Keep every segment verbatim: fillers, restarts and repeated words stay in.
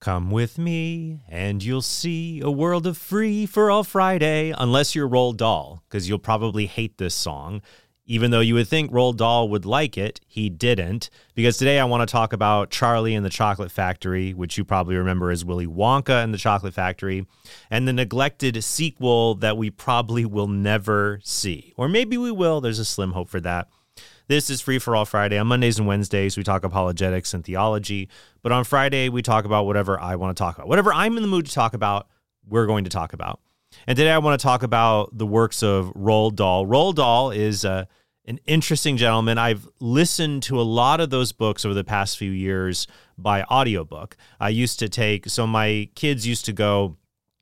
Come with me and you'll see a world of free for all Friday, unless you're Roald Dahl, because you'll probably hate this song. Even though you would think Roald Dahl would like it, he didn't. Because today I want to talk about Charlie and the Chocolate Factory, which you probably remember as Willy Wonka and the Chocolate Factory, and the neglected sequel that we probably will never see. Or maybe we will. There's a slim hope for that. This is Free for All Friday. On Mondays and Wednesdays, we talk apologetics and theology. But on Friday, we talk about whatever I want to talk about. Whatever I'm in the mood to talk about, we're going to talk about. And today I want to talk about the works of Roald Dahl. Roald Dahl is uh, an interesting gentleman. I've listened to a lot of those books over the past few years by audiobook. I used to take, so my kids used to go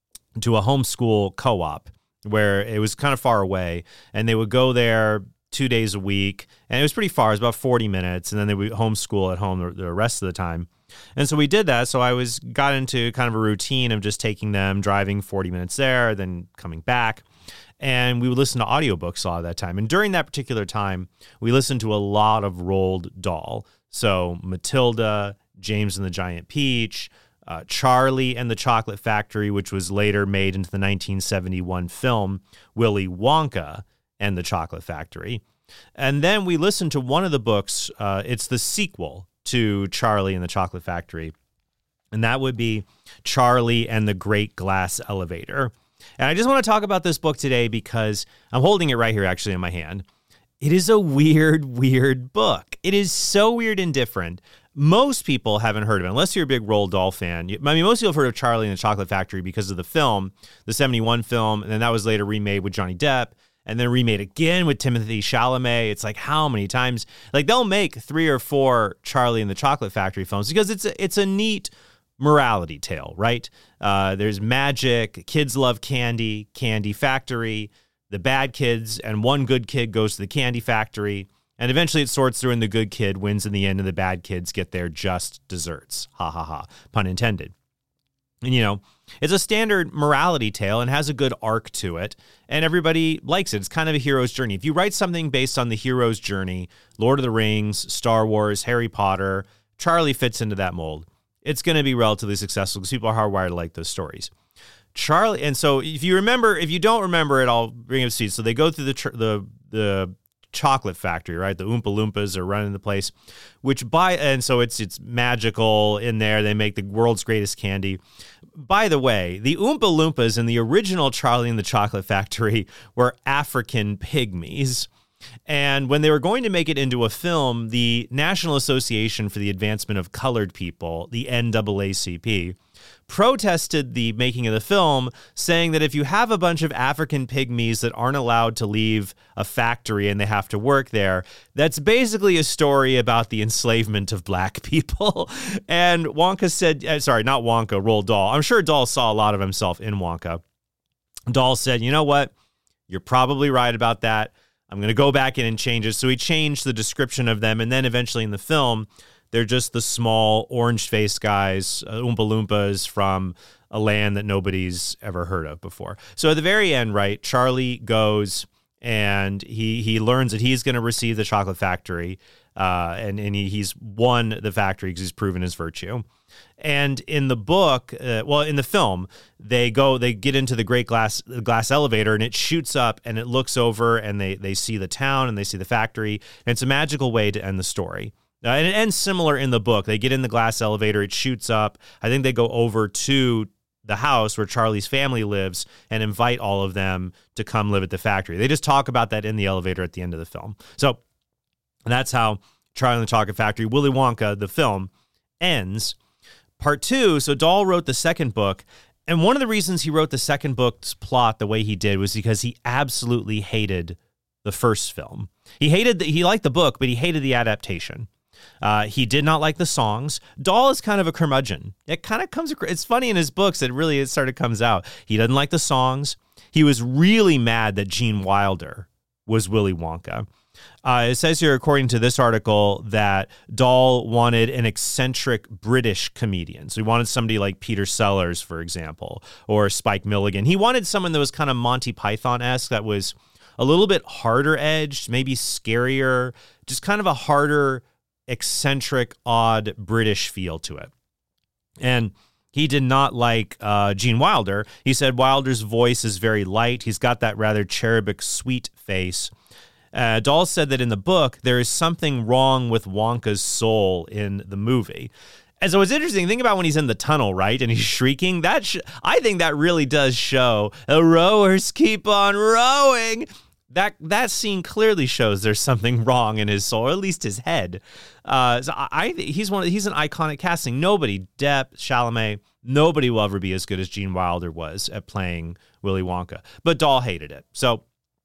to a homeschool co-op where it was kind of far away, and they would go there two days a week, and it was pretty far. It was about forty minutes, and then they would homeschool at home the, the rest of the time. And so we did that. So I was got into kind of a routine of just taking them, driving forty minutes there, then coming back. And we would listen to audiobooks a lot of that time. And during that particular time, we listened to a lot of Roald Dahl. So Matilda, James and the Giant Peach, uh, Charlie and the Chocolate Factory, which was later made into the nineteen seventy-one film Willy Wonka and the Chocolate Factory. And then we listened to one of the books. Uh, it's the sequel to Charlie and the Chocolate Factory. And that would be Charlie and the Great Glass Elevator. And I just want to talk about this book today because I'm holding it right here actually in my hand. It is a weird, weird book. It is so weird and different. Most people haven't heard of it, unless you're a big Roald Dahl fan. I mean, most people have heard of Charlie and the Chocolate Factory because of the film, the seventy-one film, and then that was later remade with Johnny Depp. And then remade again with Timothy Chalamet. It's like, how many times? Like, they'll make three or four Charlie and the Chocolate Factory films because it's a, it's a neat morality tale, right? Uh, there's magic, kids love candy, candy factory, the bad kids, and one good kid goes to the candy factory, and eventually it sorts through and the good kid wins in the end, and the bad kids get their just desserts. Ha ha ha, pun intended. And, you know, it's a standard morality tale and has a good arc to it, and everybody likes it. It's kind of a hero's journey. If you write something based on the hero's journey, Lord of the Rings, Star Wars, Harry Potter, Charlie fits into that mold. It's going to be relatively successful because people are hardwired to like those stories. Charlie, and so if you remember, if you don't remember it, I'll bring up to you. So they go through the the the chocolate factory, right? The Oompa Loompas are running the place, which by, and so it's it's magical in there. They make the world's greatest candy. By the way, the Oompa Loompas in the original Charlie and the Chocolate Factory were African pygmies. And when they were going to make it into a film, the National Association for the Advancement of Colored People, the N double A C P, protested the making of the film, saying that if you have a bunch of African pygmies that aren't allowed to leave a factory and they have to work there, that's basically a story about the enslavement of black people. And Wonka said, uh, sorry, not Wonka, Roald Dahl. I'm sure Dahl saw a lot of himself in Wonka. Dahl said, you know what? You're probably right about that. I'm going to go back in and change it. So he changed the description of them. And then eventually in the film, they're just the small orange-faced guys, uh, Oompa Loompas from a land that nobody's ever heard of before. So at the very end, right, Charlie goes and he he learns that he's going to receive the chocolate factory, uh, and, and he, he's won the factory because he's proven his virtue. And in the book, uh, well, in the film, they go, they get into the great glass glass elevator, and it shoots up, and it looks over, and they they see the town, and they see the factory, and it's a magical way to end the story. Uh, and it ends similar in the book. They get in the glass elevator, it shoots up. I think they go over to the house where Charlie's family lives and invite all of them to come live at the factory. They just talk about that in the elevator at the end of the film. So that's how Charlie and the Chocolate Factory, Willy Wonka, the film, ends. Part two, so Dahl wrote the second book, and one of the reasons he wrote the second book's plot the way he did was because he absolutely hated the first film. He hated the, he liked the book, but he hated the adaptation. Uh, he did not like the songs. Dahl is kind of a curmudgeon. It kind of comes, it's funny in his books, it really it sort of comes out. He doesn't like the songs. He was really mad that Gene Wilder was Willy Wonka. Uh, it says here, according to this article, that Dahl wanted an eccentric British comedian. So he wanted somebody like Peter Sellers, for example, or Spike Milligan. He wanted someone that was kind of Monty Python-esque, that was a little bit harder edged, maybe scarier, just kind of a harder, eccentric, odd British feel to it. And he did not like uh, Gene Wilder. He said Wilder's voice is very light. He's got that rather cherubic, sweet face. Uh, Dahl said that in the book, there is something wrong with Wonka's soul in the movie. And so it's interesting. Think about when he's in the tunnel, right? And he's shrieking. That sh- I think that really does show the rowers keep on rowing. That that scene clearly shows there's something wrong in his soul, or at least his head. Uh, so I, I he's one. Of, he's an iconic casting. Nobody, Depp, Chalamet, nobody will ever be as good as Gene Wilder was at playing Willy Wonka. But Dahl hated it. So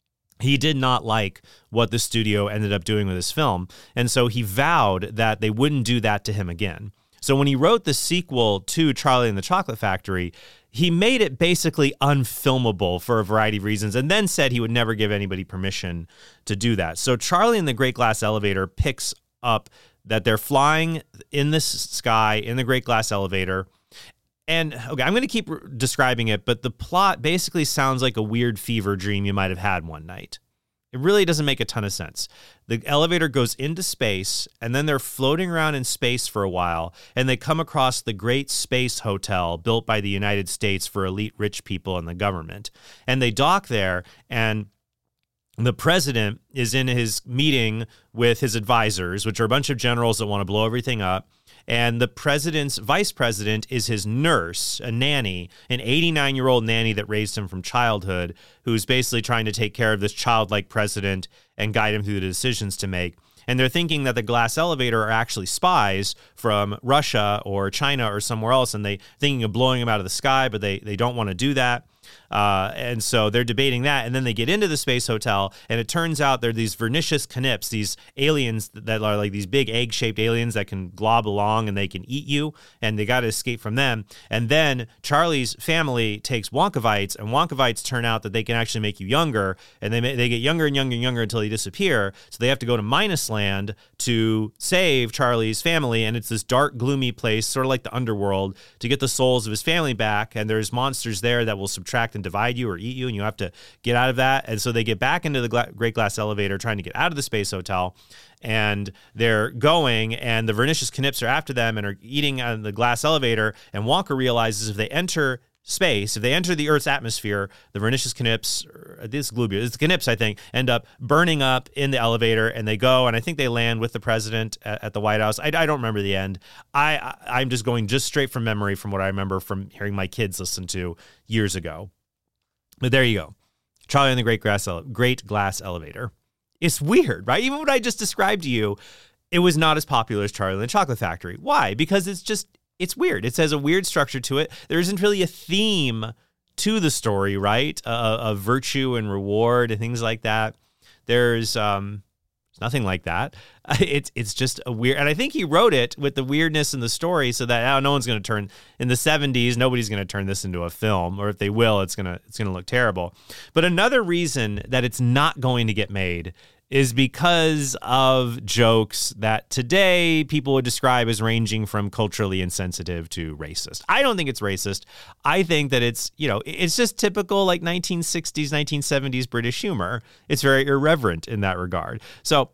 he did not like what the studio ended up doing with his film, and so he vowed that they wouldn't do that to him again. So when he wrote the sequel to Charlie and the Chocolate Factory, he made it basically unfilmable for a variety of reasons, and then said he would never give anybody permission to do that. So Charlie and the Great Glass Elevator picks up that they're flying in the sky in the Great Glass Elevator. And okay, I'm going to keep describing it, but the plot basically sounds like a weird fever dream you might have had one night. It really doesn't make a ton of sense. The elevator goes into space, and then they're floating around in space for a while, and they come across the Great Space Hotel built by the United States for elite rich people and the government. And they dock there, and the president is in his meeting with his advisors, which are a bunch of generals that want to blow everything up. And the president's vice president is his nurse, a nanny, an eighty-nine-year-old nanny that raised him from childhood, who's basically trying to take care of this childlike president and guide him through the decisions to make. And they're thinking that the glass elevator are actually spies from Russia or China or somewhere else, and they thinking of blowing them out of the sky, but they, they don't want to do that. Uh, and so they're debating that, and then they get into the space hotel, and it turns out they're these Vernicious Knips, these aliens that are like these big egg-shaped aliens that can glob along and they can eat you, and they got to escape from them. And then Charlie's family takes Wonkavites, and Wonkavites turn out that they can actually make you younger, and they they get younger and younger and younger until they disappear. So they have to go to Minus Land to save Charlie's family, and it's this dark, gloomy place, sort of like the underworld, to get the souls of his family back. And there's monsters there that will subtract and divide you or eat you, and you have to get out of that. And so they get back into the gla- Great Glass Elevator trying to get out of the space hotel, and they're going, and the Vernicious Knips are after them and are eating on the glass elevator. And Wonka realizes if they enter space, if they enter the Earth's atmosphere, the Vernicious Knips, this Glubia, it's Knips, I think, end up burning up in the elevator, and they go, and I think they land with the president at, at the White House. I, I don't remember the end. I, I, I'm just going just straight from memory from what I remember from hearing my kids listen to years ago. But there you go. Charlie and the Great Glass, Ele- Great Glass Elevator. It's weird, right? Even what I just described to you, it was not as popular as Charlie and the Chocolate Factory. Why? Because it's just, it's weird. It has a weird structure to it. There isn't really a theme to the story, right? Uh, of virtue and reward and things like that. There's um, nothing like that. It's it's just a weird, and I think he wrote it with the weirdness in the story so that oh, no one's going to turn, in the seventies, nobody's going to turn this into a film, or if they will, it's going to it's going to look terrible. But another reason that it's not going to get made is because of jokes that today people would describe as ranging from culturally insensitive to racist. I don't think it's racist. I think that it's, you know, it's just typical like nineteen sixties, nineteen seventies British humor. It's very irreverent in that regard. So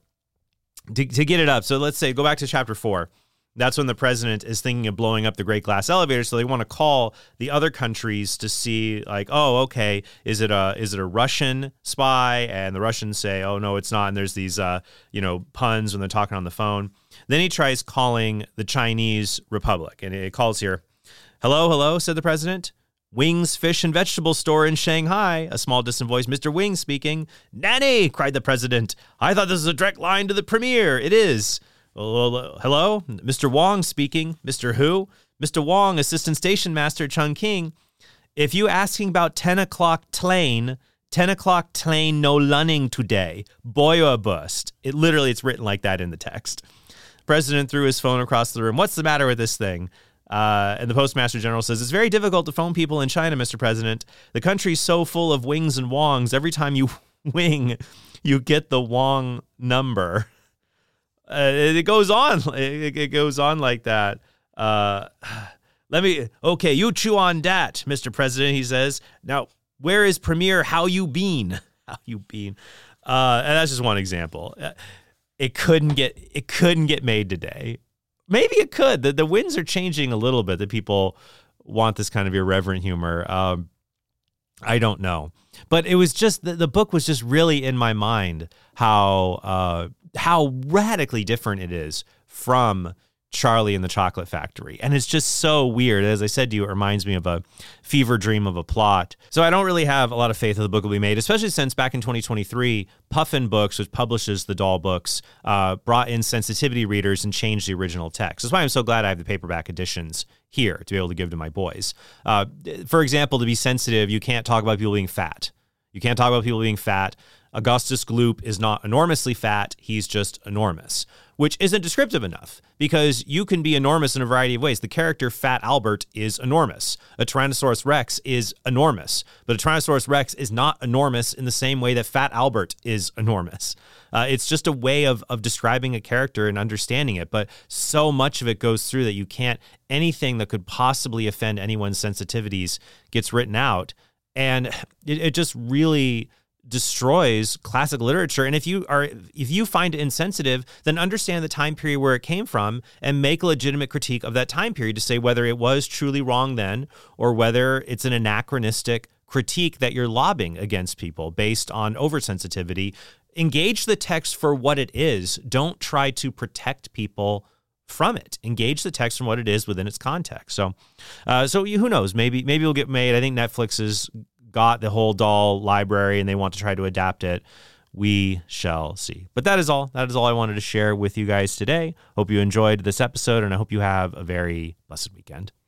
to, to get it up, so let's say, go back to chapter four. That's when the president is thinking of blowing up the Great Glass Elevator. So they want to call the other countries to see, like, oh, okay, is it a is it a Russian spy? And the Russians say, oh, no, it's not. And there's these, uh, you know, puns when they're talking on the phone. Then he tries calling the Chinese Republic, and it calls here. Hello, hello, said the president. Wings Fish and Vegetable Store in Shanghai. A small distant voice, Mister Wing speaking. Nanny, cried the president. I thought this was a direct line to the premier. It is. Hello, Mister Wong speaking. Mister Who? Mister Wong, Assistant Station Master Chungking. If you asking about ten o'clock train, ten o'clock train no lunning today. Boy or bust. It literally, it's written like that in the text. President threw his phone across the room. What's the matter with this thing? Uh, and the Postmaster General says, it's very difficult to phone people in China, Mister President. The country's so full of wings and wongs. Every time you wing, you get the Wong number. Uh, it goes on. It, it goes on like that. Uh, let me. Okay, you chew on that, Mister President. He says. Now, where is Premier? How you been? How you been? Uh, and that's just one example. It couldn't get. It couldn't get made today. Maybe it could. The the winds are changing a little bit. That people want this kind of irreverent humor. Um, I don't know. But it was just, the, the book was just really in my mind how uh, how radically different it is from Charlie and the Chocolate Factory. And it's just so weird. As I said to you, it reminds me of a fever dream of a plot. So I don't really have a lot of faith that the book will be made, especially since back in twenty twenty-three, Puffin Books, which publishes the doll books, uh, brought in sensitivity readers and changed the original text. That's why I'm so glad I have the paperback editions here to be able to give to my boys. Uh, for example, to be sensitive, you can't talk about people being fat. You can't talk about people being fat. Augustus Gloop is not enormously fat. He's just enormous, which isn't descriptive enough because you can be enormous in a variety of ways. The character Fat Albert is enormous. A Tyrannosaurus Rex is enormous, but a Tyrannosaurus Rex is not enormous in the same way that Fat Albert is enormous. Uh, it's just a way of of describing a character and understanding it, but so much of it goes through that you can't, anything that could possibly offend anyone's sensitivities gets written out. And it, it just really destroys classic literature. And if you are, if you find it insensitive, then understand the time period where it came from and make a legitimate critique of that time period to say whether it was truly wrong then or whether it's an anachronistic critique that you're lobbing against people based on oversensitivity. Engage the text for what it is. Don't try to protect people from it. Engage the text from what it is within its context. So, uh, so who knows? Maybe, maybe it'll get made. I think Netflix is got the whole doll library and they want to try to adapt it. We shall see. But that is all. That is all I wanted to share with you guys today. Hope you enjoyed this episode and I hope you have a very blessed weekend.